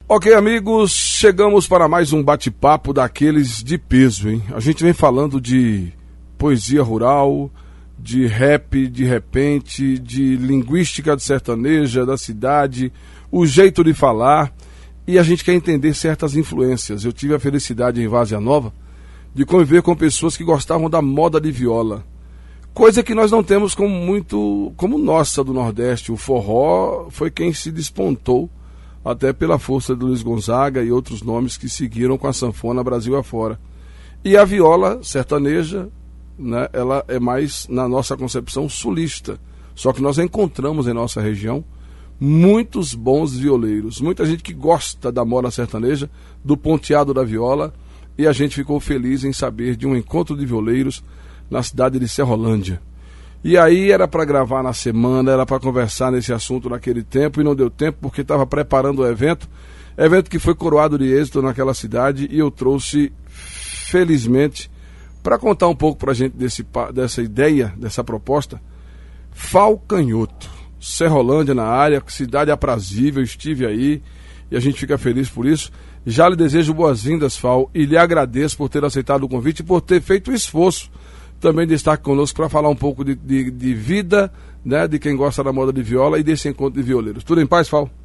Ok, amigos, chegamos para mais um bate-papo daqueles de peso, hein? A gente vem falando de poesia rural, de rap, de repente, de linguística de sertaneja, da cidade, o jeito de falar, e a gente quer entender certas influências. Eu tive a felicidade em Várzea Nova de conviver com pessoas que gostavam da moda de viola, coisa que nós não temos como nossa do Nordeste. O forró foi quem se despontou, até pela força do Luiz Gonzaga e outros nomes que seguiram com a sanfona Brasil afora. E a viola sertaneja, né, ela é mais, na nossa concepção, sulista. Só que nós encontramos em nossa região muitos bons violeiros, muita gente que gosta da moda sertaneja, do ponteado da viola, e a gente ficou feliz em saber de um encontro de violeiros na cidade de Serrolândia. E aí era para gravar na semana, era para conversar nesse assunto naquele tempo, e não deu tempo porque estava preparando o evento que foi coroado de êxito naquela cidade, e eu trouxe, felizmente, para contar um pouco para a gente dessa ideia, dessa proposta, Fal Canhoto, Serrolândia na área, cidade aprazível, estive aí, e a gente fica feliz por isso. Já lhe desejo boas-vindas, Fal, e lhe agradeço por ter aceitado o convite e por ter feito o esforço também de estar conosco para falar um pouco de vida, né, de quem gosta da moda de viola e desse encontro de violeiros. Tudo em paz, Fal?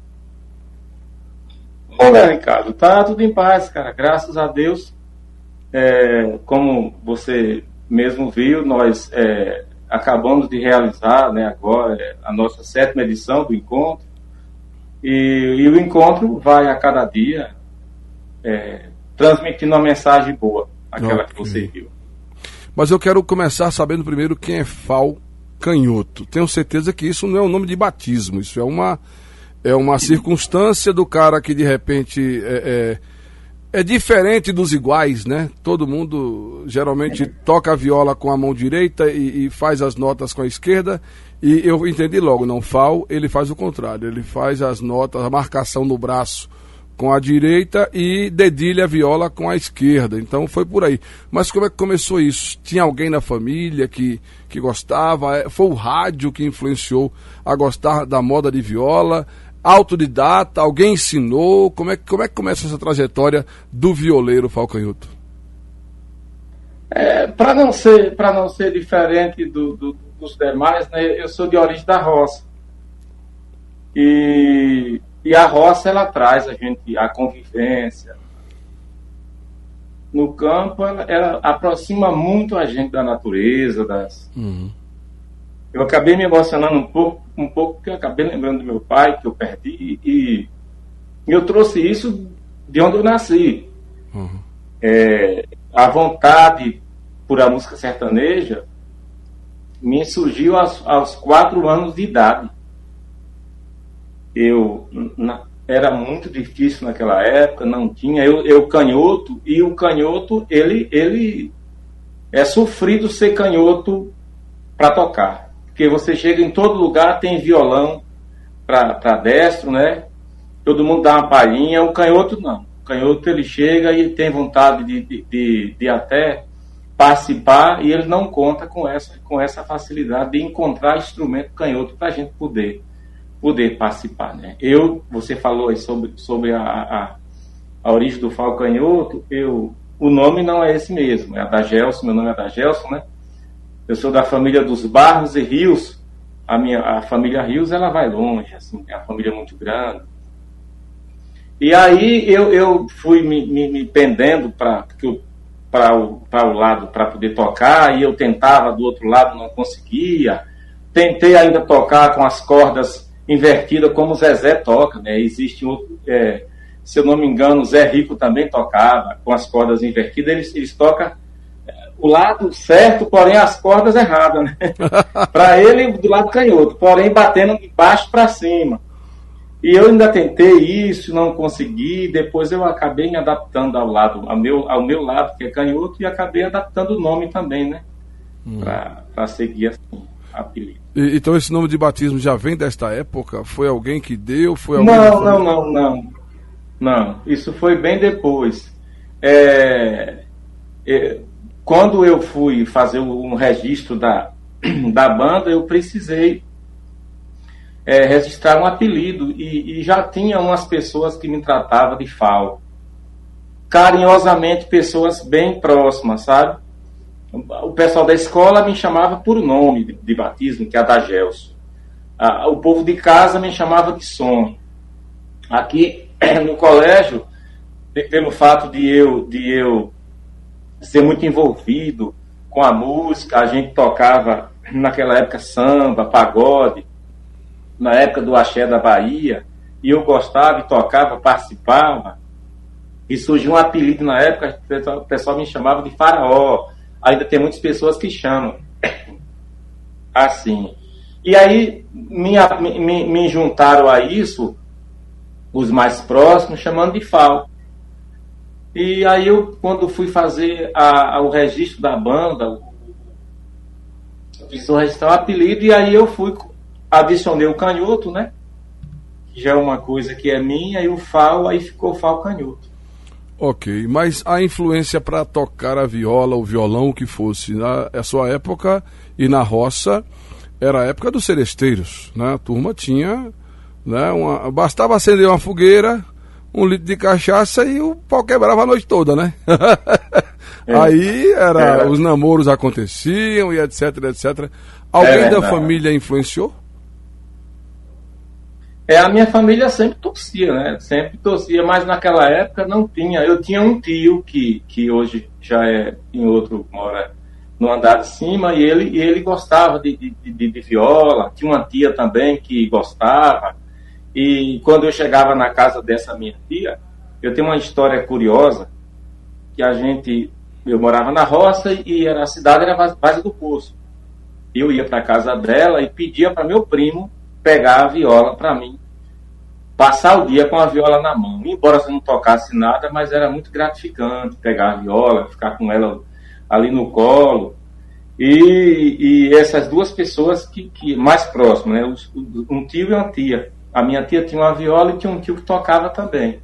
Olha, Ricardo, tá tudo em paz, cara, graças a Deus. Como você mesmo viu, nós acabamos de realizar, né, agora a nossa 7ª edição do encontro, e o encontro vai a cada dia transmitindo uma mensagem boa, aquela que você viu. Mas eu quero começar sabendo primeiro quem é Fal Canhoto. Tenho certeza que isso não é um nome de batismo, isso é uma circunstância do cara que de repente é diferente dos iguais, né? Todo mundo geralmente toca a viola com a mão direita e faz as notas com a esquerda, e eu entendi logo, não, Fal, ele faz o contrário, ele faz as notas, a marcação no braço com a direita e dedilha a viola com a esquerda. Então foi por aí. Mas como é que começou isso? Tinha alguém na família que gostava? Foi o rádio que influenciou a gostar da moda de viola? Autodidata? Alguém ensinou? Como é que começa essa trajetória do violeiro Fal Canhoto? Para não ser diferente dos demais, né, eu sou de origem da roça. E a roça, ela traz a convivência. No campo, ela aproxima muito a gente da natureza. Eu acabei me emocionando um pouco, porque eu acabei lembrando do meu pai, que eu perdi, e eu trouxe isso de onde eu nasci. A vontade por a música sertaneja me surgiu aos 4 anos de idade. Era muito difícil naquela época, não tinha, eu canhoto, e o canhoto, ele é sofrido ser canhoto para tocar, porque você chega em todo lugar, tem violão para destro, né, todo mundo dá uma palhinha, o canhoto não, o canhoto ele chega e tem vontade de até participar, e ele não conta com essa facilidade de encontrar instrumento canhoto para a gente poder participar, né? Você falou aí sobre a origem do Fal Canhoto. O nome não é esse mesmo, é Adagelson, meu nome é Adagelson, né? Eu sou da família dos Barros e Rios. A família Rios, ela vai longe, assim, é uma família muito grande. E aí eu fui me pendendo para o lado para poder tocar, e eu tentava do outro lado, não conseguia. Tentei ainda tocar com as cordas invertida, como o Zezé toca, né? Existe outro, se eu não me engano, o Zé Rico também tocava com as cordas invertidas. Eles tocam o lado certo, porém as cordas erradas, né? Para ele, do lado canhoto, porém batendo de baixo para cima. E eu ainda tentei isso, não consegui. Depois eu acabei me adaptando ao meu lado, que é canhoto, e acabei adaptando o nome também, né? Para seguir assim, apelido. Então esse nome de batismo já vem desta época? Foi alguém que deu? Não. Isso foi bem depois. Quando eu fui fazer um registro da banda, eu precisei registrar um apelido, e já tinha umas pessoas que me tratavam de Fal. Carinhosamente, pessoas bem próximas, sabe? O pessoal da escola me chamava por nome de batismo, que é Adagelso. O povo de casa me chamava de Som. Aqui no colégio, pelo fato de eu ser muito envolvido com a música, a gente tocava naquela época samba, pagode, na época do axé da Bahia, e eu gostava e tocava, participava, e surgiu um apelido na época, o pessoal me chamava de Faraó. Ainda tem muitas pessoas que chamam assim. E aí me juntaram a isso, os mais próximos, chamando de Fal. E aí eu, quando fui fazer o registro da banda, eu fiz o registro do apelido, e aí eu adicionei o Canhoto, né? Que já é uma coisa que é minha, e o Fal, aí ficou Fal Canhoto. Ok, mas a influência para tocar a viola, o violão, o que fosse, na sua época e na roça, era a época dos seresteiros, né? A turma tinha, né, bastava acender uma fogueira, 1 litro de cachaça e o pau quebrava a noite toda, né? Aí os namoros aconteciam e etc, etc. Alguém da família influenciou? A minha família sempre torcia, né? Sempre torcia, mas naquela época não tinha. Eu tinha um tio que hoje já é em outro, mora no andar de cima, e ele gostava de viola. Eu tinha uma tia também que gostava. E quando eu chegava na casa dessa minha tia, eu tenho uma história curiosa, que eu morava na roça e a cidade era Vaz do Poço. Eu ia para a casa dela e pedia para meu primo pegar a viola para mim, passar o dia com a viola na mão. Embora eu não tocasse nada, mas era muito gratificante pegar a viola, ficar com ela ali no colo. E essas duas pessoas que mais próximas, né? Um tio e uma tia. A minha tia tinha uma viola e tinha um tio que tocava também.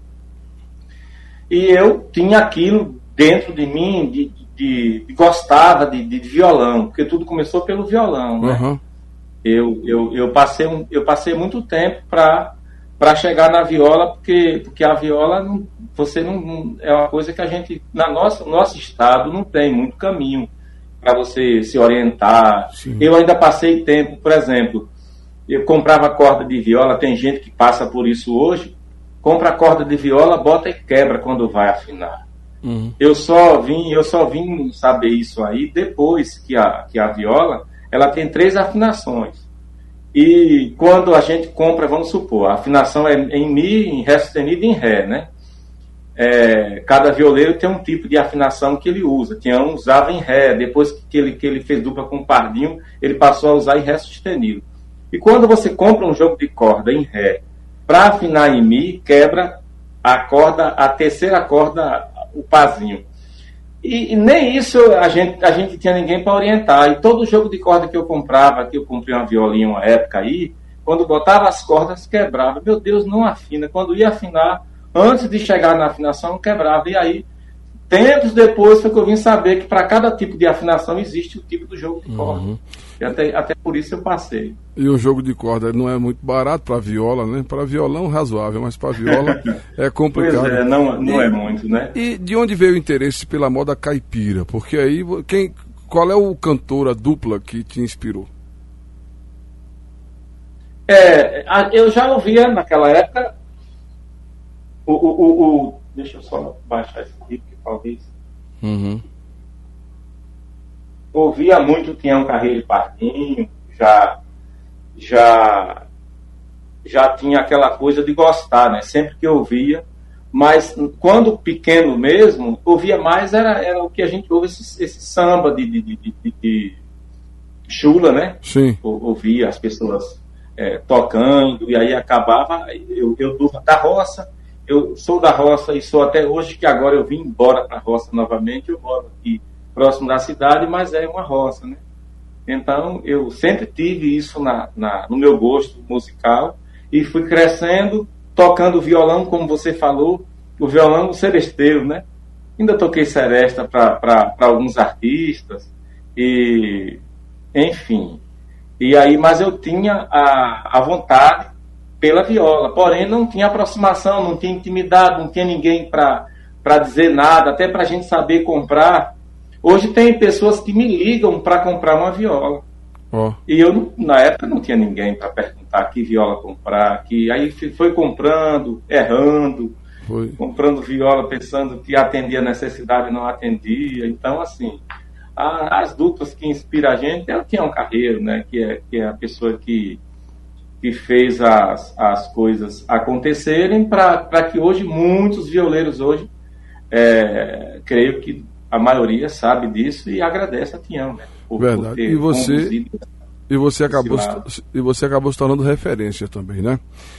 E eu tinha aquilo dentro de mim, gostava de violão, porque tudo começou pelo violão, né? Uhum. Eu passei muito tempo para chegar na viola, porque a viola não é uma coisa que a gente, no nosso estado, não tem muito caminho para você se orientar. Sim. Eu ainda passei tempo, por exemplo, eu comprava corda de viola, tem gente que passa por isso hoje, compra a corda de viola, bota e quebra quando vai afinar. Uhum. Eu só vim saber isso aí depois que a viola, ela tem 3 afinações. E quando a gente compra, vamos supor, a afinação é em Mi, em Ré sustenido e em Ré, né? Cada violeiro tem um tipo de afinação que ele usa. Tinha um usava em Ré, depois que ele fez dupla com o Pardinho, ele passou a usar em Ré sustenido. E quando você compra um jogo de corda em Ré para afinar em Mi, quebra a terceira corda, o Pazinho. E nem isso a gente tinha ninguém para orientar. E todo jogo de corda que eu comprava, que eu comprei uma violinha uma época aí, quando botava as cordas, quebrava. Meu Deus, não afina. Quando ia afinar, antes de chegar na afinação, quebrava. E aí, tempos depois, foi que eu vim saber que para cada tipo de afinação existe o tipo do jogo de corda. Uhum. E até por isso eu passei. E o jogo de corda não é muito barato para viola, né? Para violão, razoável, mas para viola é complicado. Pois não é muito, né? E de onde veio o interesse pela moda caipira? Porque aí, qual é o cantor, a dupla que te inspirou? Eu já ouvia naquela época deixa eu só baixar isso aqui, porque talvez... Uhum. Ouvia muito Tião Carreiro e Pardinho, já tinha aquela coisa de gostar, né? Sempre que eu ouvia, mas quando pequeno mesmo, ouvia mais, era o que a gente ouve, esse samba de chula, né? Sim. Ouvia as pessoas tocando, e aí acabava, eu da roça, eu sou da roça e sou até hoje, que agora eu vim embora para a roça novamente, eu moro aqui próximo da cidade, mas é uma roça, né? Então, eu sempre tive isso no meu gosto musical e fui crescendo, tocando violão, como você falou, o violão seresteiro, né? Ainda toquei seresta para alguns artistas e, enfim. E aí, mas eu tinha a vontade pela viola, porém não tinha aproximação, não tinha intimidade, não tinha ninguém para dizer nada, até para a gente saber comprar. Hoje tem pessoas que me ligam para comprar uma viola. Ó. E eu, na época, não tinha ninguém para perguntar que viola comprar. Aí foi comprando, errando, Foi. comprando viola pensando que atendia a necessidade e não atendia. Então, assim, as duplas que inspiram a gente é o Tião Carreiro, né? Que é a pessoa que fez as coisas acontecerem para que hoje muitos violeiros hoje, creio que a maioria sabe disso e agradece a Tião, né? Verdade. E você acabou se tornando referência também, né?